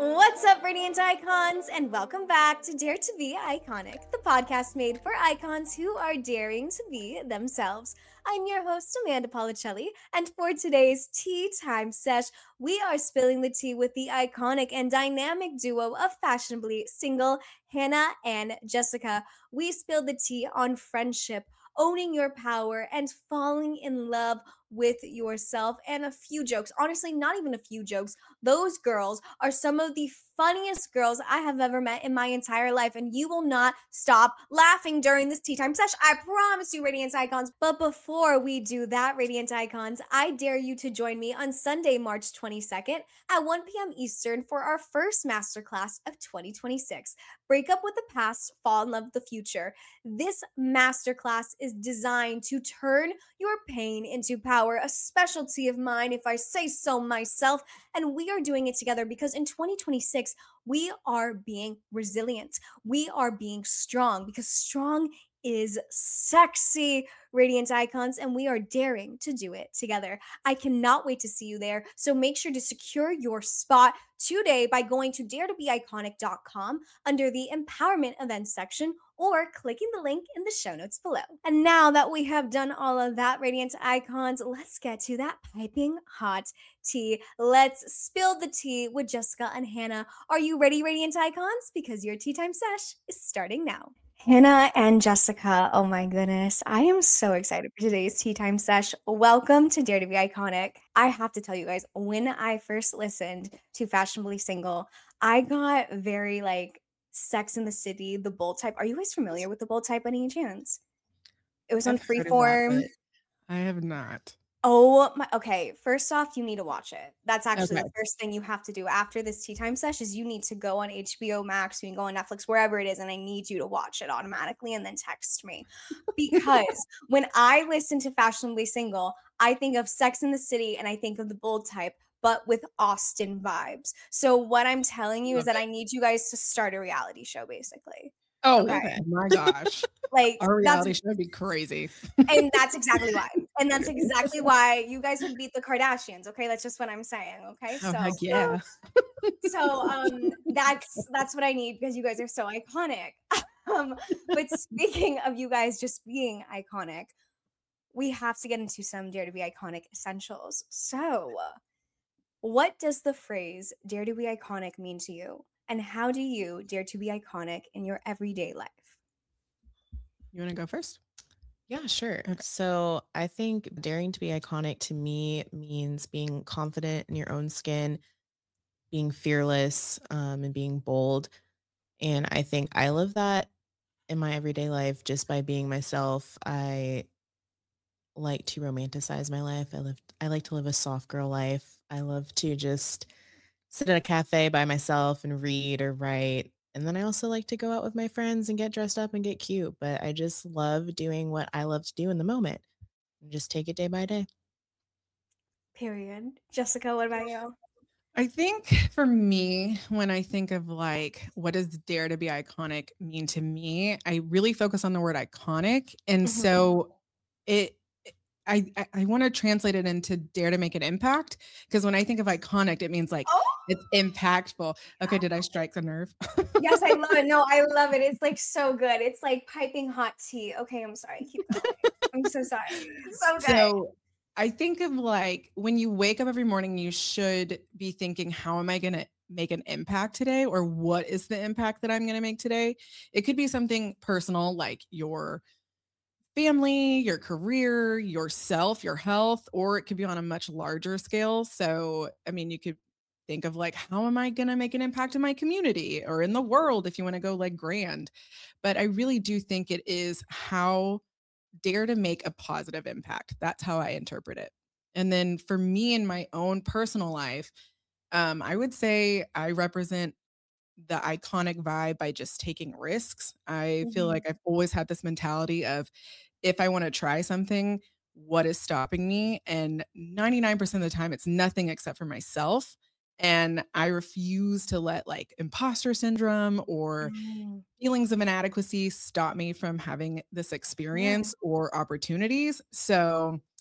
What's up, Radiant Icons, and welcome back to Dare to Be Iconic, the podcast made for icons who are daring to be themselves. I'm your host, Amanda Policelli, and for today's Tea Time Sesh, we are spilling the tea with the iconic and dynamic duo of fashionably single Hannah and Jessica. We spilled the tea on friendship, owning your power, and falling in love with yourself, and a few jokes. Honestly, not even a few jokes. Those girls are some of the funniest girls I have ever met in my entire life, and you will not stop laughing during this tea time session. I promise you, Radiant Icons. But before we do that, Radiant Icons, I dare you to join me on Sunday, March 22nd at 1 p.m. Eastern for our first masterclass of 2026. Break up with the past, fall in love with the future. This masterclass is designed to turn your pain into power, a specialty of mine, if I say so myself. And we are doing it together because in 2026, we are being resilient. We are being strong because strong is sexy, Radiant Icons, and we are daring to do it together. I cannot wait to see you there. So make sure to secure your spot today by going to daretobeiconic.com under the empowerment events section or clicking the link in the show notes below. And now that we have done all of that, Radiant Icons, let's get to that piping hot tea. Let's spill the tea with Jessica and Hannah. Are you ready, Radiant Icons? Because your tea time sesh is starting now. Hannah and Jessica, oh my goodness, I am so excited for today's tea time sesh. Welcome to Dare to Be Iconic. I have to tell you guys, when I first listened to Fashionably Single, I got very Sex in the City, the Bold Type. Are you guys familiar with the Bold Type by any chance? It was on I've heard of that, Freeform. but I have not. Oh my, okay. First off, you need to watch it. That's actually Okay. the first thing you have to do after this tea time session is you need to go on HBO Max, you can go on Netflix, wherever it is, and I need you to watch it automatically and then text me. Because when I listen to Fashionably Single, I think of Sex in the City and I think of the Bold Type, but with Austin vibes. So what I'm telling you is Love that it. I need you guys to start a reality show, basically. Oh Okay. okay. My gosh. Like Our that's reality show would be crazy. and that's exactly why. And that's exactly why you guys would beat the Kardashians. Okay, that's just what I'm saying. Okay, Oh, so heck yeah. that's what I need because you guys are so iconic. But speaking of you guys just being iconic, we have to get into some Dare to Be Iconic essentials. So, what does the phrase Dare to Be Iconic mean to you? And how do you dare to be iconic in your everyday life? You wanna go first? Yeah, sure. Okay. So I think daring to be iconic to me means being confident in your own skin, being fearless, and being bold. And I think I live that in my everyday life just by being myself. I like to romanticize my life. I like to live a soft girl life. I love to just sit at a cafe by myself and read or write. And then I also like to go out with my friends and get dressed up and get cute. But I just love doing what I love to do in the moment and just take it day by day. Period. Jessica, what about you? I think for me, when I think of what does dare to be iconic mean to me, I really focus on the word iconic. And Mhm. so it I want to translate it into dare to make an impact. Because when I think of iconic, it means Oh, it's impactful. Okay, did I strike the nerve? yes, I love it. No, I love it. It's so good. It's like piping hot tea. Okay, I'm sorry. Keep going. I'm so sorry. It's so good. So I think of when you wake up every morning, you should be thinking, how am I going to make an impact today? Or what is the impact that I'm going to make today? It could be something personal, like your family, your career, yourself, your health, or it could be on a much larger scale. So, I mean, you could think of how am I going to make an impact in my community or in the world if you want to go grand. But I really do think it is how dare to make a positive impact. That's how I interpret it. And then for me in my own personal life, I would say I represent the iconic vibe by just taking risks. I feel Mhm. like I've always had this mentality of if I want to try something, what is stopping me? And 99% of the time, it's nothing except for myself. And I refuse to let imposter syndrome or Mm, feelings of inadequacy stop me from having this yeah. experience or opportunities. So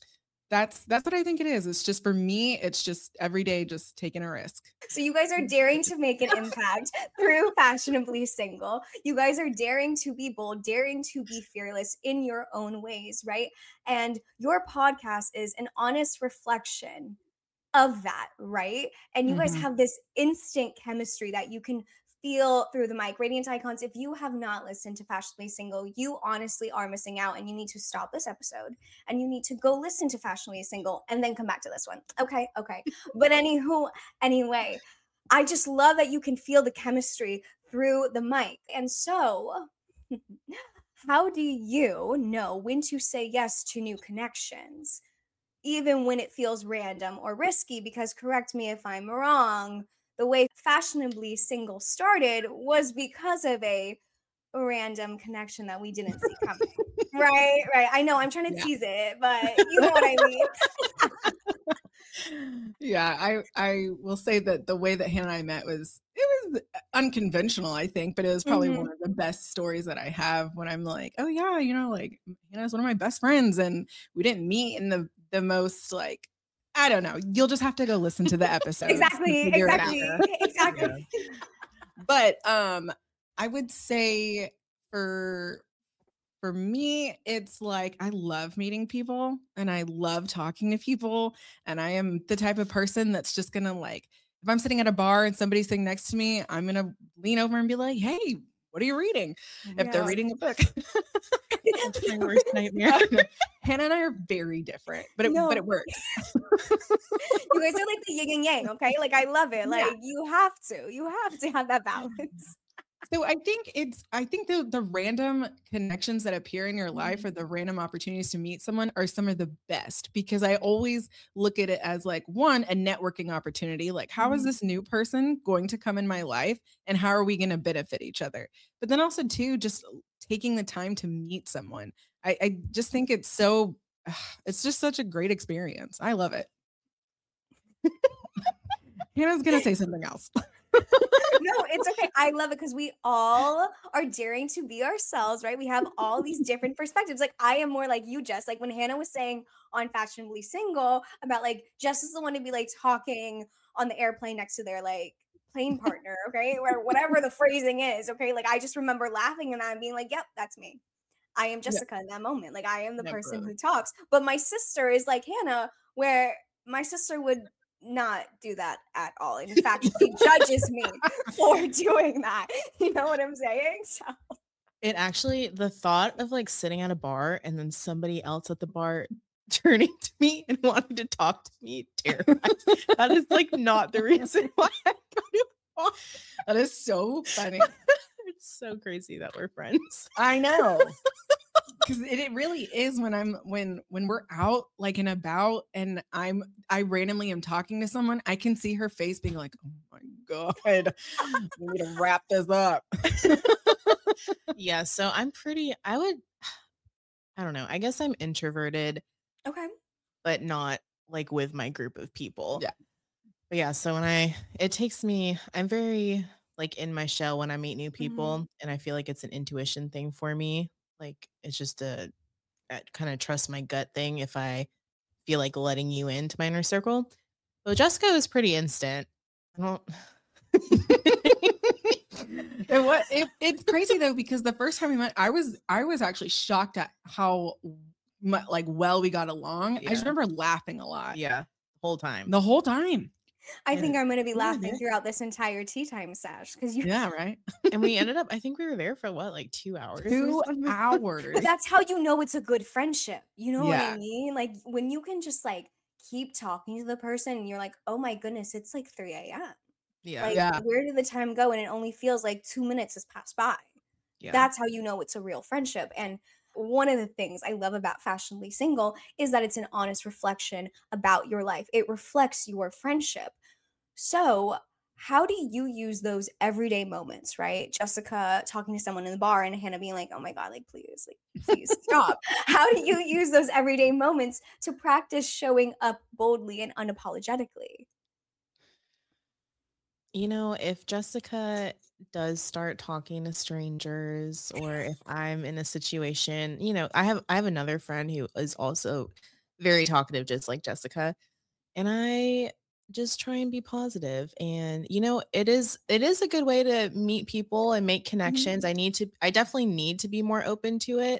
That's what I think it is. It's just for me, it's just every day just taking a risk. So you guys are daring to make an impact through Fashionably Single. You guys are daring to be bold, daring to be fearless in your own ways, right? And your podcast is an honest reflection of that, right? And you guys Mhm. have this instant chemistry that you can feel through the mic. Radiant Icons, if you have not listened to Fashionably Single, you honestly are missing out and you need to stop this episode and you need to go listen to Fashionably Single and then come back to this one. Okay, okay. But anyway, I just love that you can feel the chemistry through the mic. And so, how do you know when to say yes to new connections? Even when it feels random or risky, because correct me if I'm wrong, the way Fashionably Single started was because of a random connection that we didn't see coming. Right, right. I know I'm trying to Yeah. tease it, but you know what I mean. Yeah, I will say that the way that Hannah and I met was unconventional, I think, but it was probably Mhm. one of the best stories that I have when I'm like, oh yeah, like Hannah's one of my best friends, and we didn't meet in the most like I don't know. You'll just have to go listen to the episodes to Exactly, figure it out. exactly, exactly. Yeah. But I would say for for me, it's like I love meeting people and I love talking to people. And I am the type of person that's just gonna like, if I'm sitting at a bar and somebody's sitting next to me, I'm gonna lean over and be like, hey, what are you reading? If they're Yeah. reading a book. That's my worst nightmare. Hannah and I are very different, but it No, works. you guys are like the yin and yang, okay? Like I love it. Yeah. Like you have to have that balance. So I think the random connections that appear in your life or the random opportunities to meet someone are some of the best because I always look at it as like one, a networking opportunity. Like, how is Mhm. this new person going to come in my life and how are we going to benefit each other? But then also too, just taking the time to meet someone. I just think it's so it's just such a great experience. I love it. Hannah's gonna say something else. No, it's okay. I love it because we all are daring to be ourselves, right? We have all these different perspectives. Like I am more like you, Jess. Like when Hannah was saying on Fashionably Single about like Jess is the one to be like talking on the airplane next to their like plane partner, okay, or whatever the phrasing is, okay. Like I just remember laughing and I'm being like, "Yep, that's me. I am Yeah, Jessica in that moment. Like I am the person never. who talks." But my sister is like Hannah, where my sister would not do that at all. In fact, she judges me for doing that. You know what I'm saying? So It actually the thought of, like, sitting at a bar and then somebody else at the bar turning to me and wanting to talk to me terrifies. That is, like, not the reason why I go to a bar. That is so funny. It's so crazy that we're friends. I know. Because it really is when I'm when we're out like and about and I randomly am talking to someone, I can see her face being like, oh my God, we need to wrap this up. Yeah, so I don't know, I guess I'm introverted, okay. but not, like, with my group of people. Yeah. But yeah, so I'm very, like, in my shell when I meet new Mhm. people, and I feel like it's an intuition thing for me. Like, it's just a kinda trust my gut thing if I feel like letting you into my inner circle. But Jessica is pretty instant. I don't It's crazy though because the first time we met, I was actually shocked at how like well we got along. I just Yeah. remember laughing a lot Yeah, whole time. the whole time. I And think I'm gonna be Yeah, laughing dude. throughout this entire tea time sash because you Yeah, right. and we ended up I think we were there for what, like 2 hours or 2 something? but hours. that's how you know it's a good friendship. You know what I Yeah. mean? Like when you can just like keep talking to the person and you're like, oh my goodness, it's like 3 a.m. Yeah, Like, Yeah. where did the time go? And it only feels like 2 minutes has passed by. yeah. That's how you know it's a real friendship. And one of the things I love about Fashionably Single is that it's an honest reflection about your life. It reflects your friendship. So, how do you use those everyday moments, right? Jessica talking to someone in the bar and Hannah being like, "Oh my god, like please stop." How do you use those everyday moments to practice showing up boldly and unapologetically? You know, if Jessica does start talking to strangers or if I'm in a situation, I have another friend who is also very talkative, just like Jessica. And I just try and be positive. And it is a good way to meet people and make connections. I definitely need to be more open to it.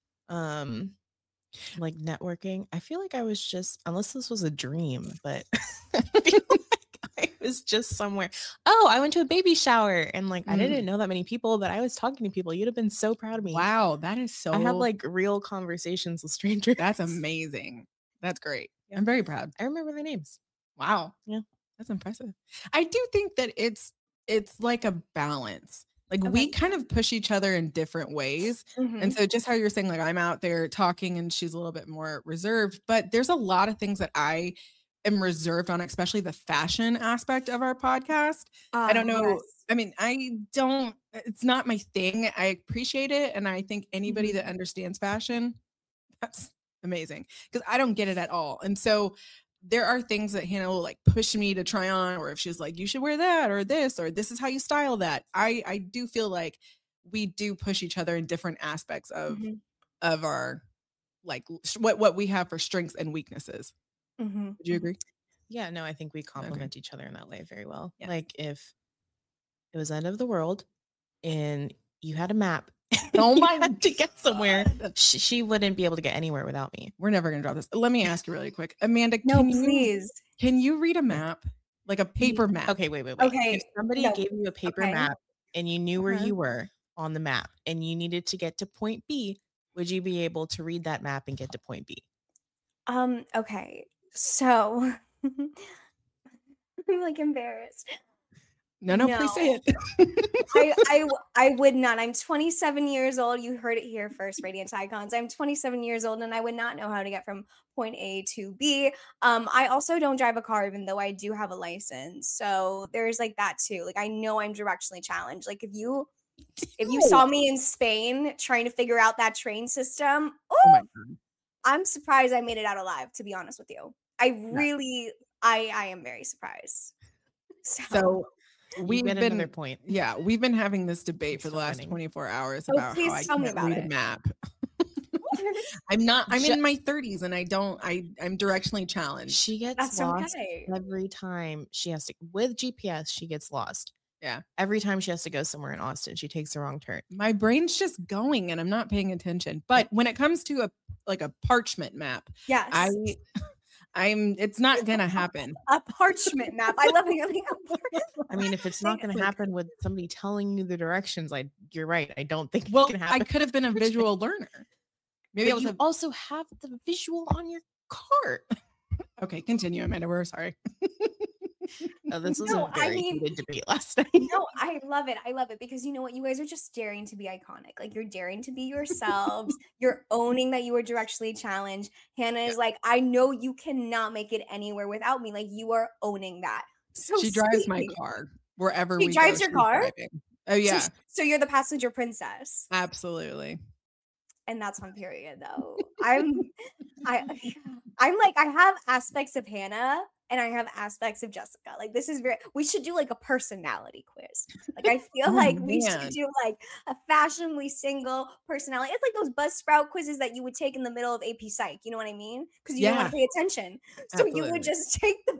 Like networking. I feel like I was just, unless this was a dream, but I feel like I was just somewhere. Oh, I went to a baby shower and like I didn't know that many people, but I was talking to people. You'd have been so proud of me. Wow, that is so. I had like real conversations with strangers. That's amazing. That's great. Yeah. I'm very proud. I remember their names. Wow. Yeah. That's impressive. I do think that it's like a balance. Like we kind of push each other in different ways. And so just how you're saying, like I'm out there talking and she's a little bit more reserved, but there's a lot of things that I am reserved on, especially the fashion aspect of our podcast. I don't know. Yes. I mean, it's not my thing. I appreciate it. And I think anybody that understands fashion, that's amazing because I don't get it at all. And so there are things that Hannah will like push me to try on, or if she's like, you should wear that or this is how you style that. I do feel like we do push each other in different aspects of our, like what we have for strengths and weaknesses. Would you agree? Yeah, no, I think we complement each other in that way very well. Yeah. Like if it was end of the world and you had a map, oh my, had to get somewhere, she wouldn't be able to get anywhere without me. We're never gonna drop this. Let me ask you really quick, Amanda. Please. Can you read a map, like a paper map? Okay, wait. Okay, if somebody gave you a paper map and you knew where you were on the map and you needed to get to point B, would you be able to read that map and get to point B? Okay, so I'm like embarrassed. No, please say it. I would not. I'm 27 years old. You heard it here first, Radiant Icons. I'm 27 years old and I would not know how to get from point A to B. I also don't drive a car, even though I do have a license. So there's like that too. Like I know I'm directionally challenged. Like if you saw me in Spain trying to figure out that train system, oh my God. I'm surprised I made it out alive, to be honest with you. I am very surprised. So we've been another point. Yeah, we've been having this debate for the last 24 hours about how I can't read a map. I'm in my 30s and I'm directionally challenged. She gets lost every time she has to, with GPS, she gets lost. Yeah. Every time she has to go somewhere in Austin, she takes the wrong turn. My brain's just going and I'm not paying attention. But when it comes to a parchment map, yes. It's not gonna happen. A parchment map. I love it. I mean, if it's not gonna happen with somebody telling you the directions, you're right. I don't think well, it can happen. I could have been a visual learner. Maybe I also have the visual on your cart. Okay, continue, Amanda. We're sorry. Oh, this was a very heated debate last night. No, I love it. I love it because you know what? You guys are just daring to be iconic. Like you're daring to be yourselves. You're owning that you are directionally challenged. Hannah is like, I know you cannot make it anywhere without me. Like you are owning that. So she drives my car wherever we go. She drives your car? Driving. Oh yeah. So you're the passenger princess. Absolutely. And that's on period though. I'm like, I have aspects of Hannah and I have aspects of Jessica. Like this is we should do like a personality quiz. Like I feel we should do like a fashionably single personality. It's like those Buzzsprout quizzes that you would take in the middle of AP Psych. You know what I mean? Because you don't want to pay attention. So you would just take the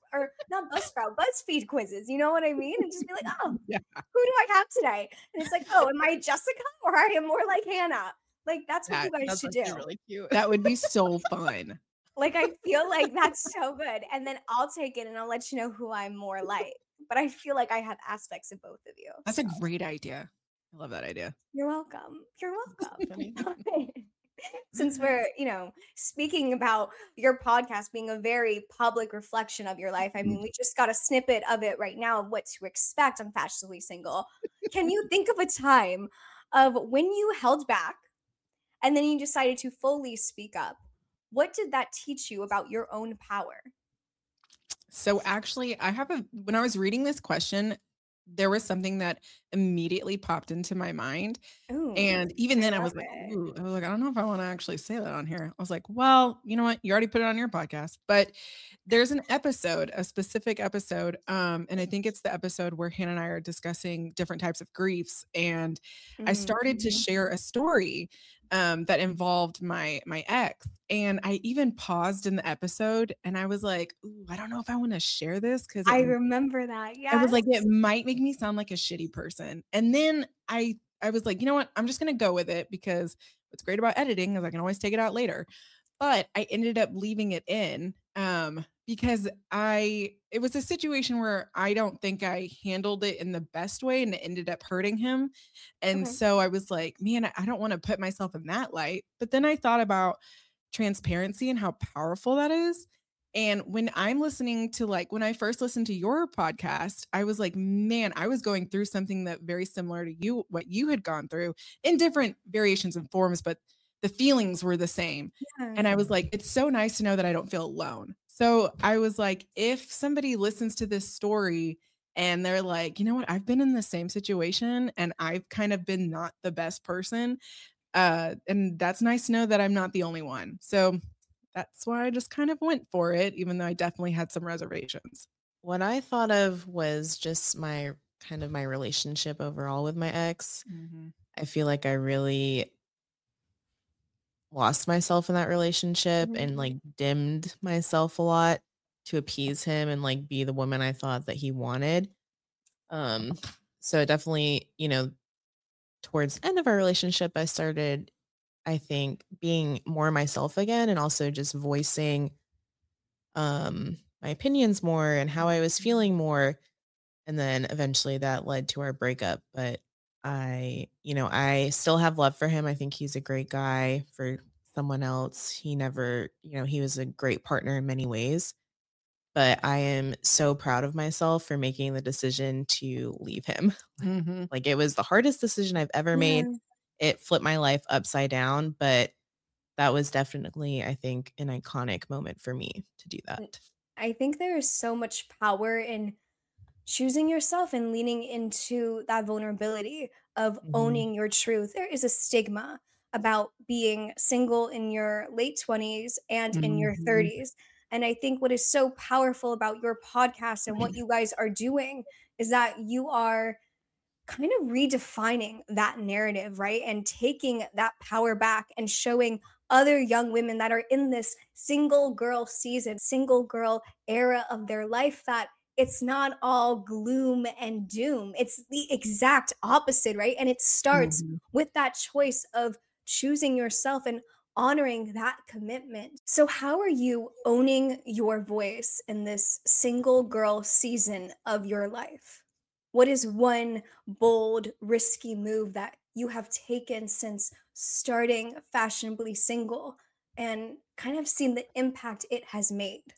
BuzzFeed quizzes. You know what I mean? And just be like, oh, who do I have today? And it's like, oh, am I Jessica or I am more like Hannah? Like that's what you guys should do. Really cute. That would be so fun. Like I feel like that's so good. And then I'll take it and I'll let you know who I'm more like. But I feel like I have aspects of both of you. That's a great idea. I love that idea. You're welcome. You're welcome. Since we're, speaking about your podcast being a very public reflection of your life, I mean, we just got a snippet of it right now of what to expect on Fashionably Single. Can you think of a time of when you held back and then you decided to fully speak up? What did that teach you about your own power? So actually, when I was reading this question, there was something that immediately popped into my mind. Ooh, and even then I was like, I don't know if I want to actually say that on here. I was like, well, you know what? You already put it on your podcast, but there's a specific episode. And I think it's the episode where Hannah and I are discussing different types of griefs. And I started to share a story that involved my ex. And I even paused in the episode and I was like, ooh, I don't know if I want to share this because I remember that. I was like, it Yes. might make me sound like a shitty person. And then I was like, you know what? I'm just gonna go with it because what's great about editing is I can always take it out later. But I ended up leaving it in because it was a situation where I don't think I handled it in the best way and it ended up hurting him. And Okay. so I was like, man, I don't want to put myself in that light. But then I thought about transparency and how powerful that is. And when I'm listening to when I first listened to your podcast, I was like, man, I was going through something that very similar to you, what you had gone through in different variations and forms, but the feelings were the same. Yeah. And I was like, it's so nice to know that I don't feel alone. So I was like, if somebody listens to this story and they're like, you know what, I've been in the same situation and I've kind of been not the best person. And that's nice to know that I'm not the only one. So that's why I just kind of went for it, even though I definitely had some reservations. What I thought of was just my relationship overall with my ex. I feel like I really lost myself in that relationship and dimmed myself a lot to appease him and be the woman I thought that he wanted. So definitely, towards the end of our relationship, I started, I think, being more myself again and also just voicing my opinions more and how I was feeling more. And then eventually that led to our breakup. But I still have love for him. I think he's a great guy for someone else. He never, he was a great partner in many ways. But I am so proud of myself for making the decision to leave him. It was the hardest decision I've ever made. It flipped my life upside down, but that was definitely, I think, an iconic moment for me to do that. I think there is so much power in choosing yourself and leaning into that vulnerability of Mhm. owning your truth. There is a stigma about being single in your late 20s and in your Mhm. 30s. And I think what is so powerful about your podcast and what you guys are doing is that you are kind of redefining that narrative, right? And taking that power back and showing other young women that are in this single girl season, single girl era of their life that it's not all gloom and doom. It's the exact opposite, right? And it starts Mhm. with that choice of choosing yourself and honoring that commitment. So, how are you owning your voice in this single girl season of your life? What is one bold, risky move that you have taken since starting Fashionably Single and kind of seen the impact it has made?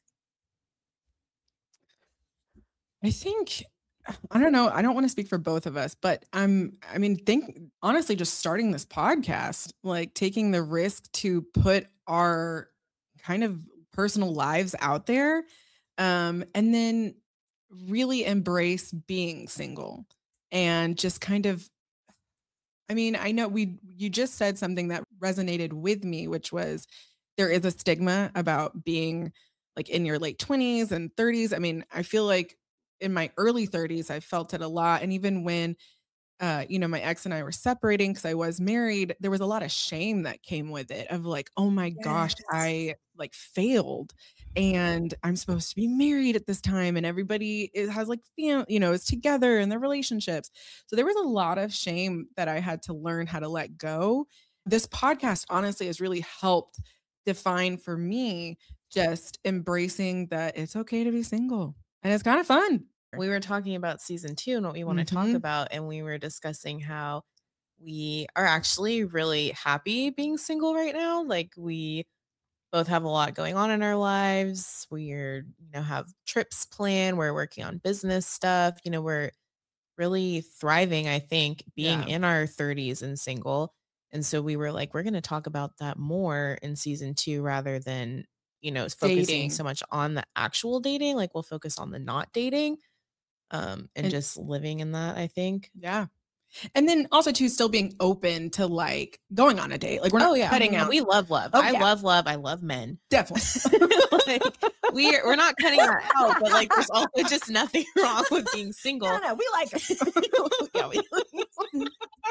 I think I don't know, I don't wanna speak for both of us, but I mean, think honestly, just starting this podcast, taking the risk to put our kind of personal lives out there, and then really embrace being single and just kind of I mean, I know you just said something that resonated with me, which was there is a stigma about being in your late 20s and 30s. I mean, I feel like in my early 30s, I felt it a lot. And even when my ex and I were separating because I was married, there was a lot of shame that came with it of oh my gosh, Yes. I failed and I'm supposed to be married at this time and everybody has is together in their relationships. So there was a lot of shame that I had to learn how to let go. This podcast honestly has really helped define for me just embracing that it's okay to be single and it's kind of fun. We were talking about season 2 and what we want to talk Mhm. about, and we were discussing how we are actually really happy being single right now. We both have a lot going on in our lives. We're, have trips planned. We're working on business stuff. We're really thriving, I think, being Yeah. in our 30s and single. And so we were like, we're going to talk about that more in season 2 rather than, focusing Dating. so much on the actual dating. We'll focus on the not dating and And just living in that, I think. yeah. And then also too, still being open to going on a date. We're Oh, not yeah. cutting out. We love love. Oh I yeah, love love. I love men. definitely. Like, we're not cutting that out, but like there's also just nothing wrong with being single. No, we like it. Yeah,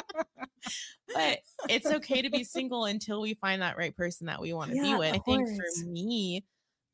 but it's okay to be single until we find that right person that we want to be with. I think for me,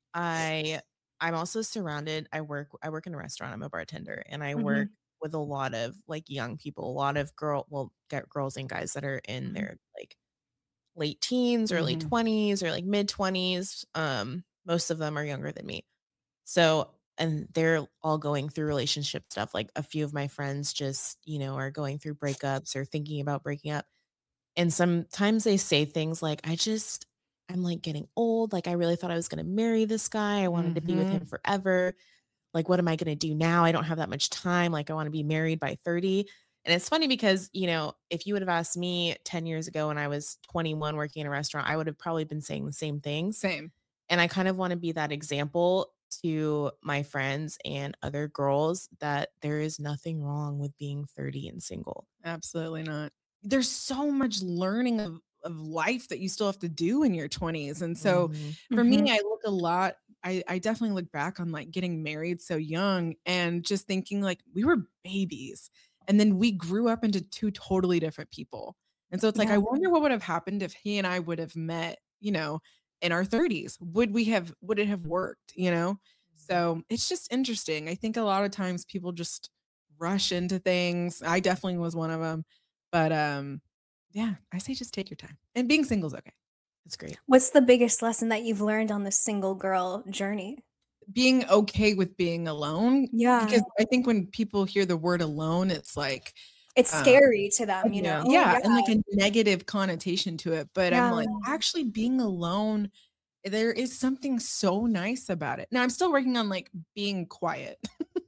I'm also surrounded. I work in a restaurant. I'm a bartender, and I work with a lot of like young people, a lot of girls and guys that are in their like late teens, early 20s, or like mid 20s. Most of them are younger than me. So, and they're all going through relationship stuff. Like a few of my friends just, are going through breakups or thinking about breaking up. And sometimes they say things like, I'm like getting old. Like, I really thought I was going to marry this guy. I wanted to be with him forever. Like, what am I going to do now? I don't have that much time. Like, I want to be married by 30. And it's funny because, if you would have asked me 10 years ago when I was 21 working in a restaurant, I would have probably been saying the same thing. Same. And I kind of want to be that example to my friends and other girls that there is nothing wrong with being 30 and single. Absolutely not. There's so much learning of life that you still have to do in your 20s. And so for me, I look a lot, I definitely look back on like getting married so young and just thinking like we were babies and then we grew up into two totally different people. And so it's like, I wonder what would have happened if he and I would have met, in our 30s. Would it have worked, So it's just interesting. I think a lot of times people just rush into things. I definitely was one of them. But yeah, I say just take your time. And being single is okay. It's great. What's the biggest lesson that you've learned on the single girl journey? Being okay with being alone. Yeah. Because I think when people hear the word alone, it's like it's scary to them, Yeah, and like a negative connotation to it. But I'm like, actually being alone, there is something so nice about it. Now I'm still working on like being quiet.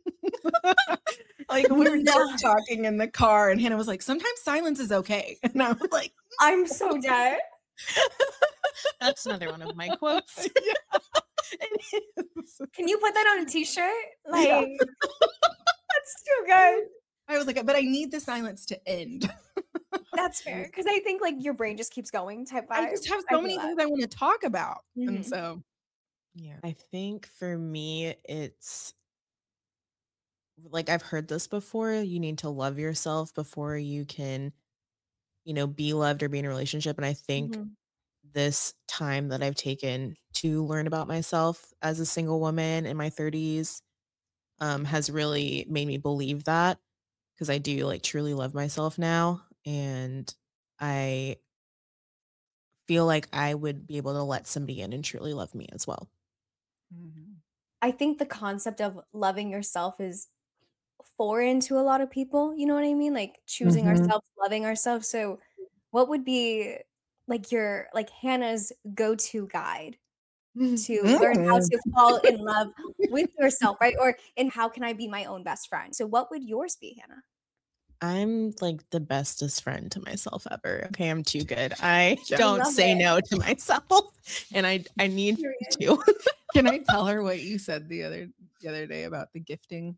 Like we were talking in the car and Hannah was like, sometimes silence is okay. And I was like, I'm so dead. That's another one of my quotes. It is. Can you put that on a t-shirt? Like that's too good. I was like, but I need the silence to end. That's fair. Because I think like your brain just keeps going type vibe. I just have so many things I want to talk about. And so yeah. I think for me, it's like I've heard this before. You need to love yourself before you can, be loved or be in a relationship. And I think this time that I've taken to learn about myself as a single woman in my 30s has really made me believe that, because I do like truly love myself now. And I feel like I would be able to let somebody in and truly love me as well. I think the concept of loving yourself is foreign to a lot of people. You know what I mean? Like choosing ourselves, loving ourselves. So what would be like your like Hannah's go-to guide to learn how to fall in love with yourself, right? Or in how can I be my own best friend? So what would yours be, Hannah? I'm like the bestest friend to myself ever. Okay, I'm too good. I don't say no to myself, and I need to. Can I tell her what you said the other day about the gifting?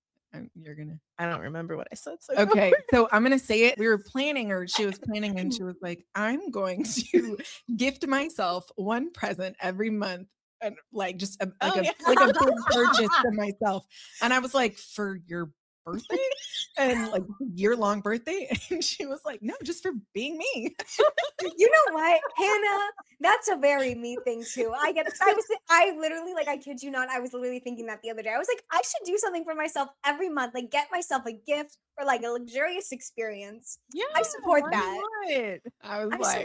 I don't remember what I said. So okay, so I'm gonna say it. We were planning, or she was planning, and she was like, "I'm going to gift myself one present every month." And like just a big purchase for myself. And I was like, for your birthday and like year-long birthday? And she was like, no, just for being me. You know what, Hannah? That's a very me thing too. I get it. I literally, like, I kid you not, I was literally thinking that the other day. I was like, I should do something for myself every month, like get myself a gift or like a luxurious experience. Yeah, I support that. I was like,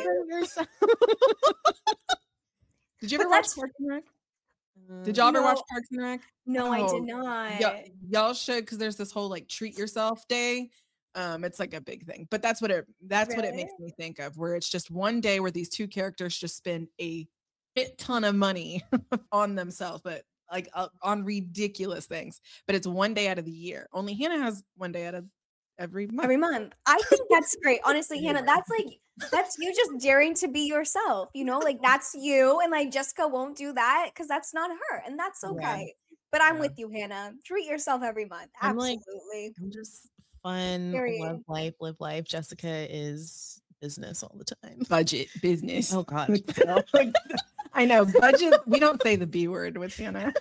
did you ever watch Parks and Rec? Did y'all ever watch Parks and Rec? No, I did not. Y'all should, because there's this whole like treat yourself day. It's like a big thing, but that's what it makes me think of, where it's just one day where these two characters just spend a shit ton of money on themselves, but like on ridiculous things. But it's one day out of the year. Only Hannah has one day out of every month. I think that's great. Honestly, Hannah, that's you just daring to be yourself, like that's you. And like Jessica won't do that because that's not her. And that's okay. Yeah. But I'm with you, Hannah. Treat yourself every month. Absolutely. I'm just fun, live life. Jessica is business all the time. Budget business. Oh God. I know budget. We don't say the B word with Hannah.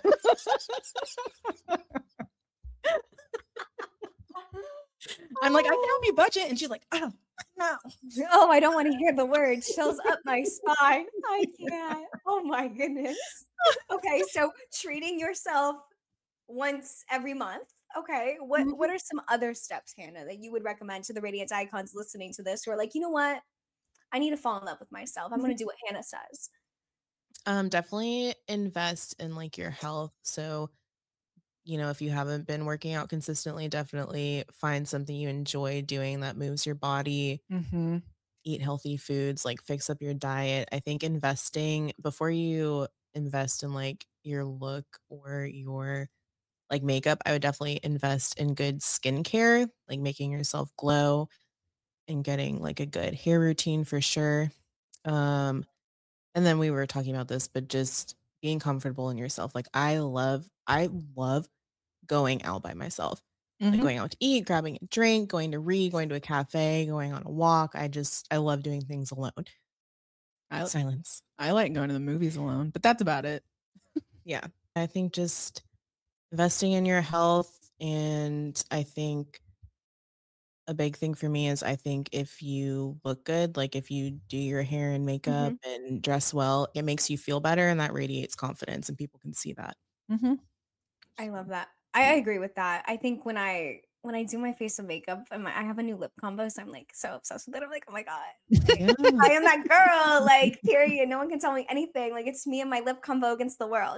I'm like, I can help you budget, and she's like, oh no. Oh, I don't want to hear the word. Chills up my spine. I can't. Oh my goodness. Okay, so treating yourself once every month. Okay, what are some other steps, Hannah, that you would recommend to the Radiant Icons listening to this who are like, you know what? I need to fall in love with myself. I'm going to do what Hannah says. Definitely invest in like your health. So, if you haven't been working out consistently, definitely find something you enjoy doing that moves your body. Mm-hmm. Eat healthy foods, like fix up your diet. I think investing before you invest in like your look or your like makeup, I would definitely invest in good skincare, like making yourself glow and getting like a good hair routine for sure. And then we were talking about this, but just being comfortable in yourself. Like I love going out by myself. Like Mm-hmm. going out to eat, grabbing a drink, going to read, going to a cafe, going on a walk. I love doing things alone. Silence. I like going to the movies alone, but that's about it. Yeah. I think just investing in your health. And I think a big thing for me is I think if you look good, like if you do your hair and makeup and dress well, it makes you feel better and that radiates confidence and people can see that. Mm-hmm. I love that. I agree with that. I think when I do my face and makeup and I have a new lip combo, so I'm like so obsessed with it. I'm like, oh my God, like, I am that girl. Like, period. No one can tell me anything. Like, it's me and my lip combo against the world,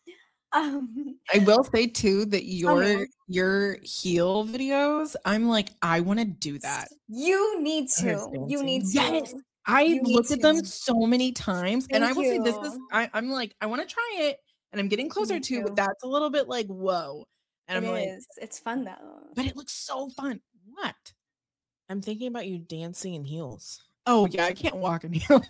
I will say too that your heel videos, I'm like, I want to do that. You need to. You need to. Yes. I looked at them so many times. And I will say this is I'm like, I want to try it and I'm getting closer to, but that's a little bit like, whoa. And I'm like, it's fun though. But it looks so fun. What? I'm thinking about you dancing in heels. Oh yeah, I can't walk in heels.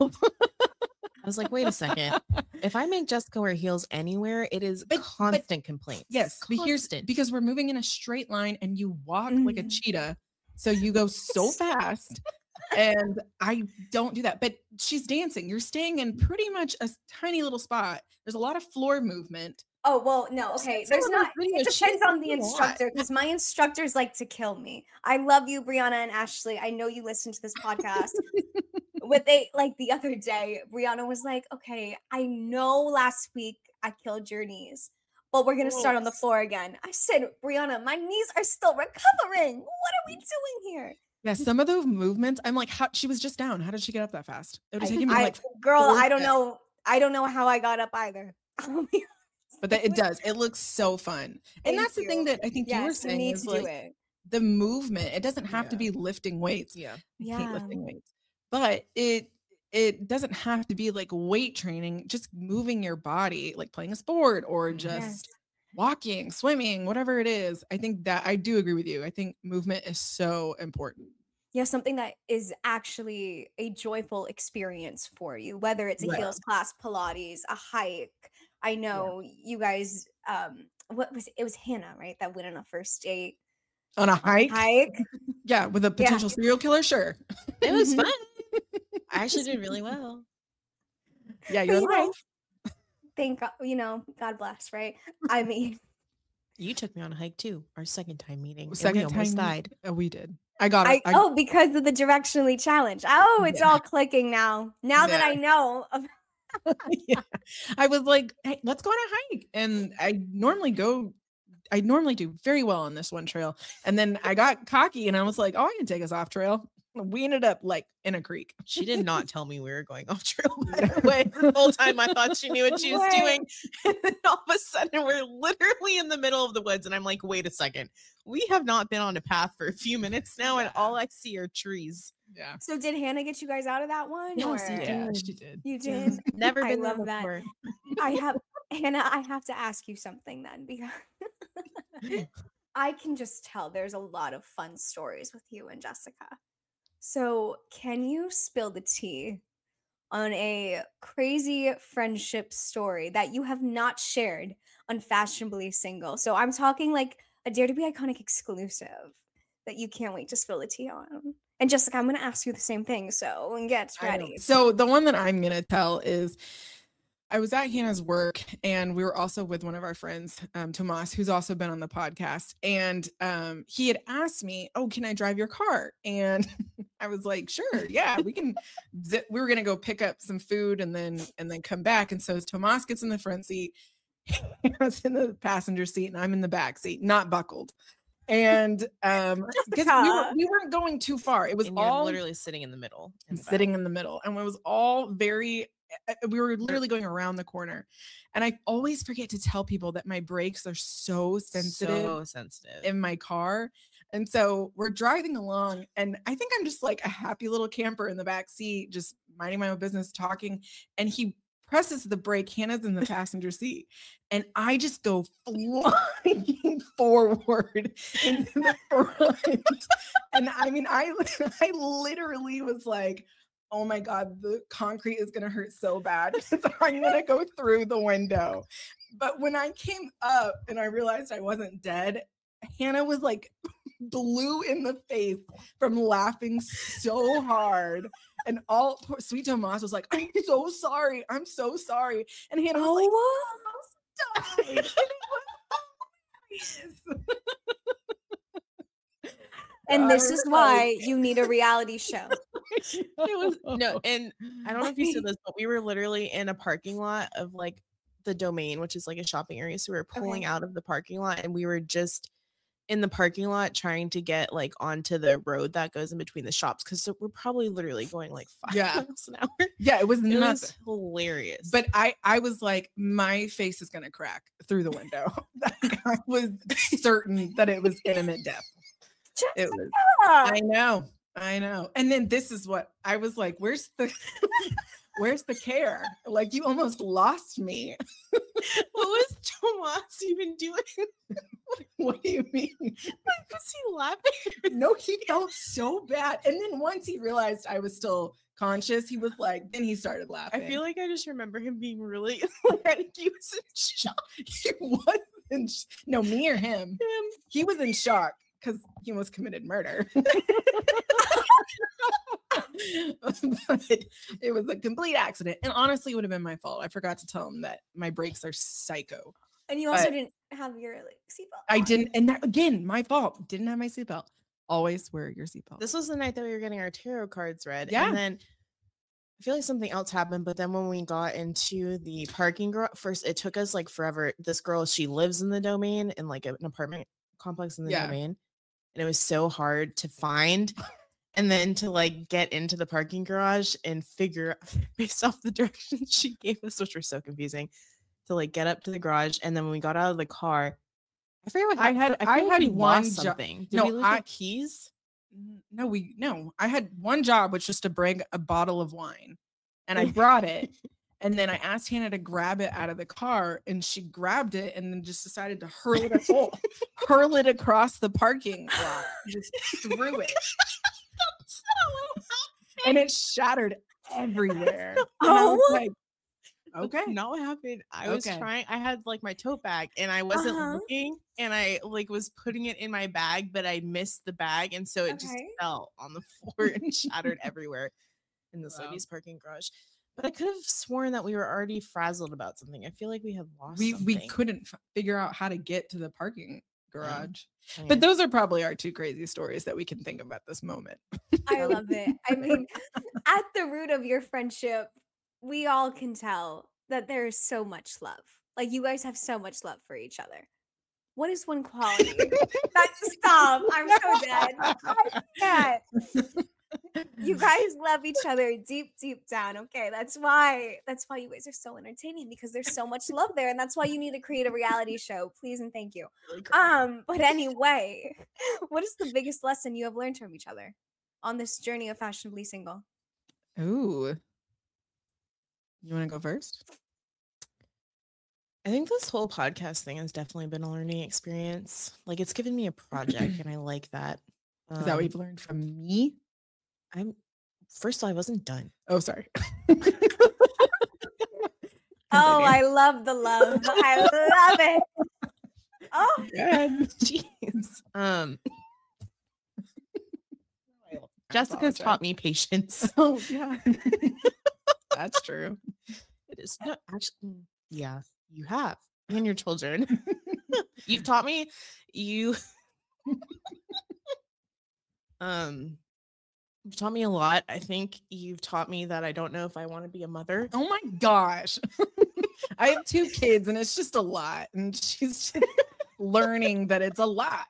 I was like, wait a second. If I make Jessica wear heels anywhere, it is constant complaints. Yes, constant. Because we're moving in a straight line and you walk like a cheetah. So you go so fast. And I don't do that. But she's dancing. You're staying in pretty much a tiny little spot. There's a lot of floor movement. Oh, well, no, okay. There's not, it depends on the instructor because my instructors like to kill me. I love you, Brianna and Ashley. I know you listen to this podcast. Like the other day, Brianna was like, okay, I know last week I killed your knees, but we're going to start on the floor again. I said, Brianna, my knees are still recovering. What are we doing here? Yeah, some of those movements, I'm like, she was just down. How did she get up that fast? It would take me like, girl, I don't know. I don't know how I got up either. But it does. It looks so fun. And that's the thing that I think you were saying is like the movement. It doesn't have to be lifting weights. Yeah. I hate lifting weights. But it doesn't have to be like weight training, just moving your body, like playing a sport or just walking, swimming, whatever it is. I think that I do agree with you. I think movement is so important. Yeah, something that is actually a joyful experience for you, whether it's a heels class, Pilates, a hike. I know you guys, it was Hannah, right? That went on a first date. On a hike? Yeah, with a potential serial killer, sure. It was fun. I actually did really well. Yeah, you're alive. Thank God, God bless, right? I mean. You took me on a hike too, our second time meeting. Second and we almost died. Oh, we did. I got it. Because of the directionally challenge. Oh, it's all clicking now. Now that I know. I was like, hey, let's go on a hike. And I normally do very well on this one trail. And then I got cocky and I was like, oh, I can take us off trail. We ended up like in a creek. She did not tell me we were going off trail, by the way. The whole time I thought she knew what she was doing. And then all of a sudden we're literally in the middle of the woods. And I'm like, wait a second. We have not been on a path for a few minutes now. And all I see are trees. Yeah. So did Hannah get you guys out of that one? Yes, she did. You did? Never been there before. Hannah, I have to ask you something then because I can just tell there's a lot of fun stories with you and Jessica. So can you spill the tea on a crazy friendship story that you have not shared on Fashionably Single? So I'm talking like a Dare to Be Iconic exclusive that you can't wait to spill the tea on. And Jessica, I'm going to ask you the same thing. So get ready. So the one that I'm going to tell is I was at Hannah's work, and we were also with one of our friends, Tomas, who's also been on the podcast. And he had asked me, "Oh, can I drive your car?" And I was like, "Sure, yeah, we can." We were gonna go pick up some food and then come back. And so Tomas gets in the front seat, Hannah's in the passenger seat, and I'm in the back seat, not buckled. And because we weren't going too far, it was and all literally sitting in the middle, sitting in the middle, and it was all very. We were literally going around the corner, and I always forget to tell people that my brakes are so sensitive in my car. And so we're driving along, and I think I'm just like a happy little camper in the back seat, just minding my own business, talking. And he presses the brake. Hannah's in the passenger seat, and I just go flying forward into the front. And I mean, I literally was like, "Oh my God, the concrete is going to hurt so bad. I'm going to go through the window." But when I came up and I realized I wasn't dead, Hannah was like blue in the face from laughing so hard. And poor sweet Tomas was like, "I'm so sorry. I'm so sorry." And Hannah was like, "Almost died." And it was hilarious. And this is why you need a reality show. It was no, and I don't know if you said this, but we were literally in a parking lot of like the Domain, which is like a shopping area. So we were pulling out of the parking lot, and we were just in the parking lot trying to get like onto the road that goes in between the shops, because we're probably literally going like 5 miles an hour. Yeah, it was hilarious. But I was like, my face is gonna crack through the window. I was certain that it was imminent death. It was. I know. And then this is what I was like, where's the care? Like, you almost lost me. What was Tomas even doing? What do you mean? Like, was he laughing? No, he felt so bad. And then once he realized I was still conscious, he was like, then he started laughing. I feel like I just remember him being really like, he was in shock. He was no, me or him. He was in shock because he almost committed murder. But it was a complete accident, and honestly, it would have been my fault. I forgot to tell him that my brakes are psycho. And you also didn't have your seatbelt. I didn't, and that again, my fault. Didn't have my seatbelt. Always wear your seatbelt. This was the night that we were getting our tarot cards read. Yeah. And then I feel like something else happened, but then when we got into the parking garage, first it took us like forever. This girl, she lives in the Domain, in like an apartment complex in the Domain, and it was so hard to find. And then to like get into the parking garage and figure based off the directions she gave us, which were so confusing, to like get up to the garage. And then when we got out of the car, I forget what I had one something. Did we lose our keys? No, I had one job, which was to bring a bottle of wine, and I brought it. And then I asked Hannah to grab it out of the car, and she grabbed it and then just decided to hurl it across the parking lot, just threw it. And it shattered everywhere. Like, okay, not what happened. I was trying. I had like my tote bag, and I wasn't looking, and I like was putting it in my bag, but I missed the bag, and so it just fell on the floor and shattered everywhere in this lady's parking garage. But I could have sworn that we were already frazzled about something. I feel like we had lost. We couldn't figure out how to get to the parking garage. But those are probably our two crazy stories that we can think of at this moment. I love it. I mean, at the root of your friendship, we all can tell that there is so much love. Like, you guys have so much love for each other. What is one quality? Stop. I'm so dead. I can't. You guys love each other deep down. Okay, that's why you guys are so entertaining, because there's so much love there, and that's why you need to create a reality show. Please and thank you. But anyway, what is the biggest lesson you have learned from each other on this journey of fashionably single? Ooh, you want to go first? I think this whole podcast thing has definitely been a learning experience. Like, it's given me a project, and I like that. Is that what you've learned from me? First of all, I wasn't done. Oh, sorry. Oh, I love the love. I love it. Oh, God. Jeez. Jessica's taught me patience. Oh, yeah. That's true. It No, actually, yeah, you have. And your children. You've taught me you you've taught me a lot. I think you've taught me that I don't know if I want to be a mother. Oh my gosh. I have 2 kids and it's just a lot. And she's just learning that it's a lot.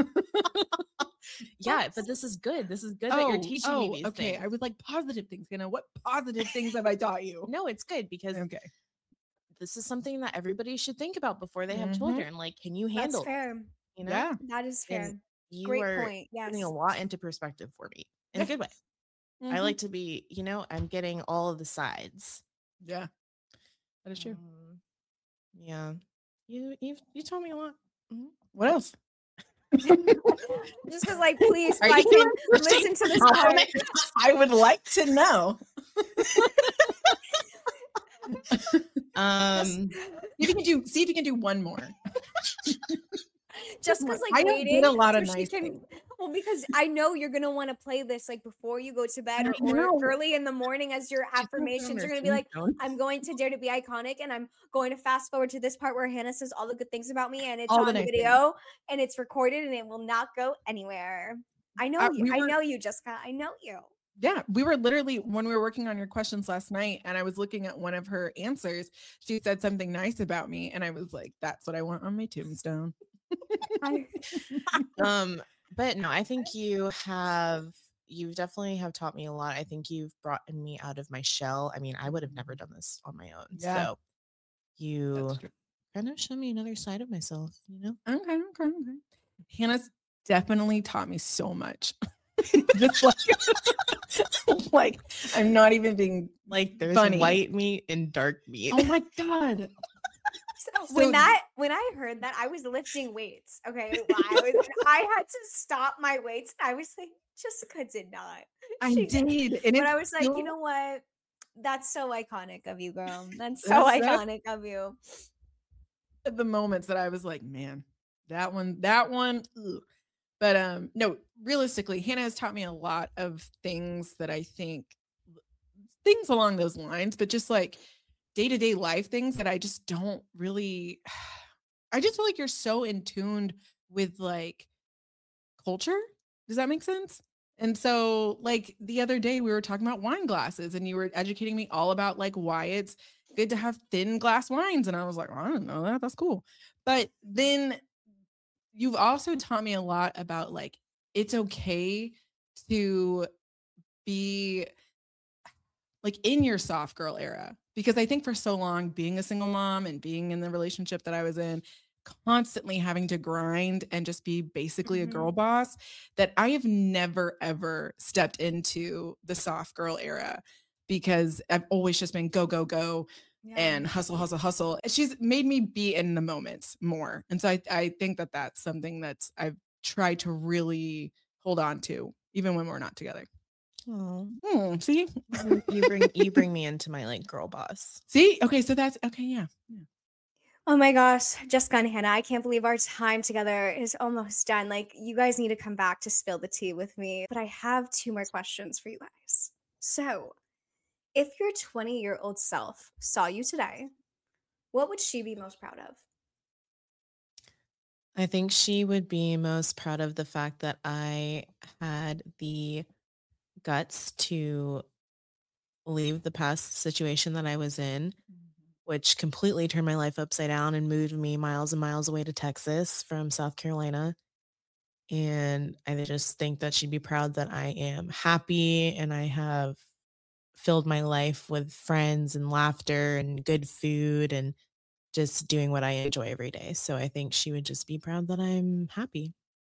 Yeah, but this is good. This is good that you're teaching me these okay. things. I was like, positive things. What positive things have I taught you? No, it's good because Okay. this is something that everybody should think about before they have Mhm. children. Like, can you That's handle it? fair. You know? Yeah. That is fair. And you Great are point. putting Yes. a lot into perspective for me in a good way. I Mhm. like to be, I'm getting all of the sides. Yeah. That is true. Yeah. You told me a lot. Mhm. What else? Just was like, please, if Are I you can listen to this part. I would like to know. See if you can do one more. Just because I don't waiting get a lot of so she nice can, things. well, because I know you're gonna want to play this like before you go to bed I or know. early in the morning as your affirmations. You're gonna be like, I'm going to dare to be iconic, and I'm going to fast forward to this part where Hannah says all the good things about me, and it's All the on nice video and it's recorded and it will not go anywhere. I know you. I know you, Jessica. I know you. Yeah, we were literally, when we were working on your questions last night and I was looking at one of her answers, she said something nice about me and I was like, that's what I want on my tombstone. But no, I think you definitely have taught me a lot. I think you've brought me out of my shell. I mean, I would have never done this on my own. Yeah. So you kind of show me another side of myself, Okay. Hannah's definitely taught me so much. Just like I'm not even being like there's funny. White meat and dark meat. Oh my God. When I heard that, I was lifting weights. Okay, I had to stop my weights. I was like, Jessica did not. I did, But I was like, you know what? That's so iconic of you, girl. That's so iconic of you. The moments that I was like, man, that one. Ugh. But no, realistically, Hannah has taught me a lot of things that I think things along those lines, but just like day-to-day life things that I just don't really I just feel like you're so in tune with like culture. Does that make sense? And so like the other day we were talking about wine glasses and you were educating me all about like why it's good to have thin glass wines. And I was like, I don't know that. That's cool. But then you've also taught me a lot about like it's okay to be like in your soft girl era, because I think for so long being a single mom and being in the relationship that I was in, constantly having to grind and just be basically a girl boss, that I have never ever stepped into the soft girl era, because I've always just been go go go and hustle hustle hustle. She's made me be in the moments more, and so I think that that's something that's I've tried to really hold on to even when we're not together. Oh, see, you bring me into my like girl boss. See, okay, so that's okay. Yeah. Oh my gosh, Jessica and Hannah, I can't believe our time together is almost done. Like, you guys need to come back to spill the tea with me. But I have 2 more questions for you guys. So, if your 20-year-old self saw you today, what would she be most proud of? I think she would be most proud of the fact that I had the guts to leave the past situation that I was in, which completely turned my life upside down and moved me miles and miles away to Texas from South Carolina. And I just think that she'd be proud that I am happy and I have filled my life with friends and laughter and good food and just doing what I enjoy every day. So I think she would just be proud that I'm happy.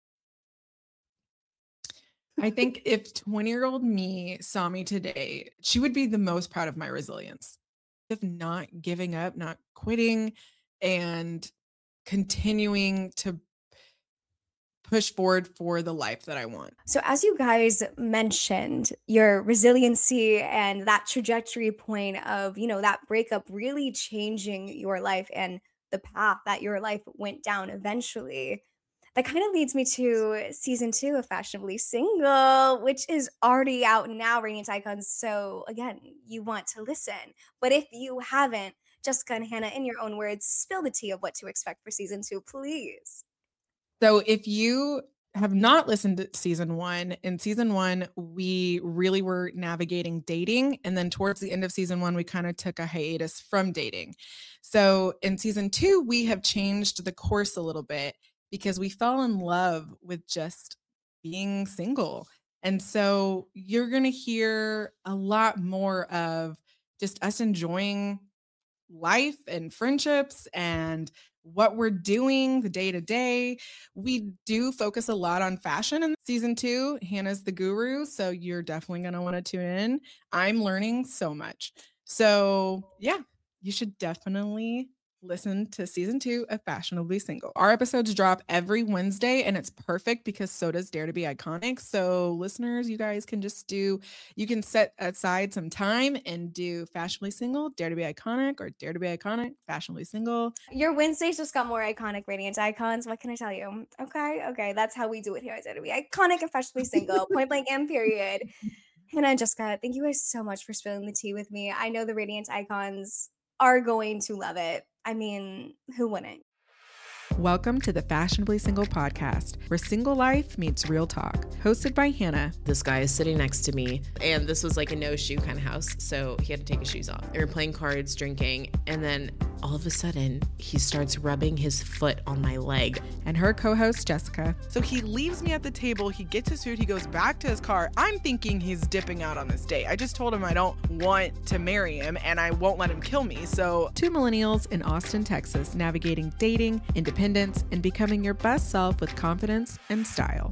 I think if 20-year-old me saw me today, she would be the most proud of my resilience, of not giving up, not quitting, and continuing to push forward for the life that I want. So, as you guys mentioned, your resiliency and that trajectory point of, that breakup really changing your life and the path that your life went down eventually. that kind of leads me to season 2 of Fashionably Single, which is already out now, Radiant Icons. So again, you want to listen. But if you haven't, Jessica and Hannah, in your own words, spill the tea of what to expect for season 2, please. So if you have not listened to season 1, in season 1, we really were navigating dating. And then towards the end of season 1, we kind of took a hiatus from dating. So in season 2, we have changed the course a little bit because we fell in love with just being single. And so you're going to hear a lot more of just us enjoying life and friendships and what we're doing the day to day. We do focus a lot on fashion in season 2. Hannah's the guru, so you're definitely going to want to tune in. I'm learning so much. So yeah, you should definitely listen to season 2 of Fashionably Single. Our episodes drop every Wednesday, and it's perfect because so does Dare to Be Iconic. So listeners, you guys can you can set aside some time and do Fashionably Single, Dare to Be Iconic, or Dare to Be Iconic, Fashionably Single. Your Wednesdays just got more iconic, Radiant Icons. What can I tell you? Okay, that's how we do it here at Dare to Be Iconic and Fashionably Single, point blank and period. Hannah and Jessica, thank you guys so much for spilling the tea with me. I know the Radiant Icons are going to love it. I mean, who wouldn't? Welcome to the Fashionably Single podcast, where single life meets real talk. Hosted by Hannah. This guy is sitting next to me, and this was like a no-shoe kind of house, so he had to take his shoes off. They were playing cards, drinking, and then all of a sudden, he starts rubbing his foot on my leg. And her co-host, Jessica. So he leaves me at the table, he gets his food, he goes back to his car. I'm thinking he's dipping out on this date. I just told him I don't want to marry him, and I won't let him kill me, so... 2 millennials in Austin, Texas, navigating dating, independence, and becoming your best self with confidence and style.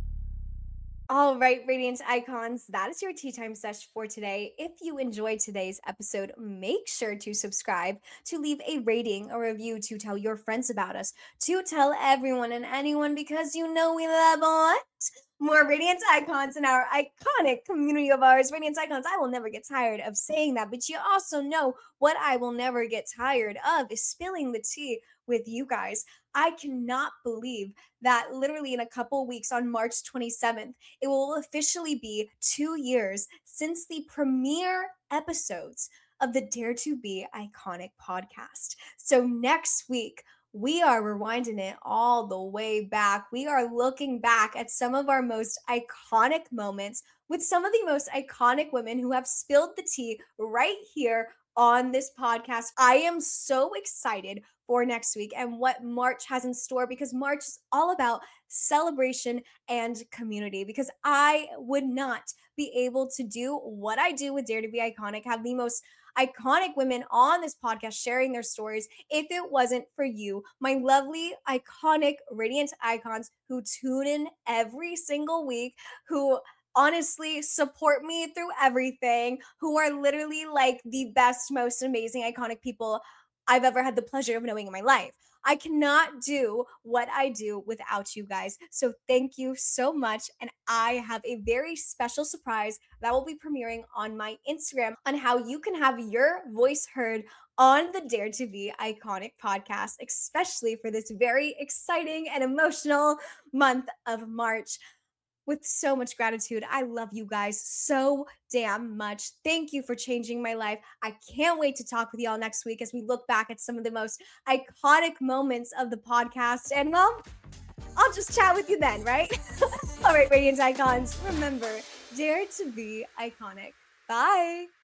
All right, Radiant Icons, that is your tea time sesh for today. If you enjoyed today's episode, make sure to subscribe, to leave a rating or review, to tell your friends about us, to tell everyone and anyone, because you know we love what? More Radiant Icons in our iconic community of ours. Radiant Icons, I will never get tired of saying that, but you also know what I will never get tired of is spilling the tea with you guys. I cannot believe that literally in a couple weeks on March 27th, it will officially be 2 years since the premiere episodes of the Dare to Be Iconic podcast. So next week, we are rewinding it all the way back. We are looking back at some of our most iconic moments with some of the most iconic women who have spilled the tea right here on this podcast. I am so excited for next week and what March has in store, because March is all about celebration and community, because I would not be able to do what I do with Dare to Be Iconic, have the most iconic women on this podcast sharing their stories, if it wasn't for you, my lovely, iconic, Radiant Icons who tune in every single week, who honestly support me through everything, who are literally like the best, most amazing, iconic people I've ever had the pleasure of knowing in my life. I cannot do what I do without you guys. So thank you so much. And I have a very special surprise that will be premiering on my Instagram on how you can have your voice heard on the Dare to Be Iconic podcast, especially for this very exciting and emotional month of March. With so much gratitude. I love you guys so damn much. Thank you for changing my life. I can't wait to talk with y'all next week as we look back at some of the most iconic moments of the podcast. And well, I'll just chat with you then, right? All right, Radiant Icons, remember, dare to be iconic. Bye.